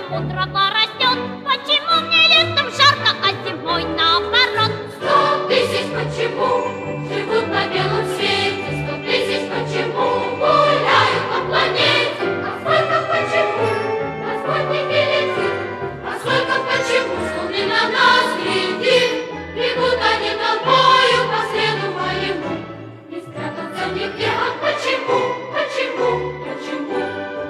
мудрого растет. Почему мне летом жарко, а зимой наоборот? 100 тысяч почему живут на белом свете, 100 тысяч почему гуляют по планете. А сколько почему Господь не величит, а сколько почему словно на нас глядит. Бегут они толпою по следу моему, не спрятаться нигде. А почему, почему, почему?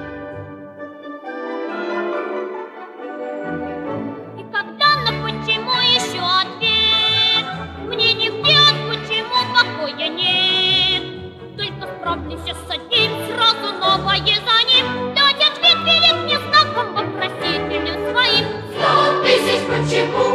И когда на почему еще ответ? Мне нигде от почему покоя нет. Только справлюсь с одним, сразу новое за ним. Дать ответ перед мне знаком вопросительным своим. 100 тысяч почему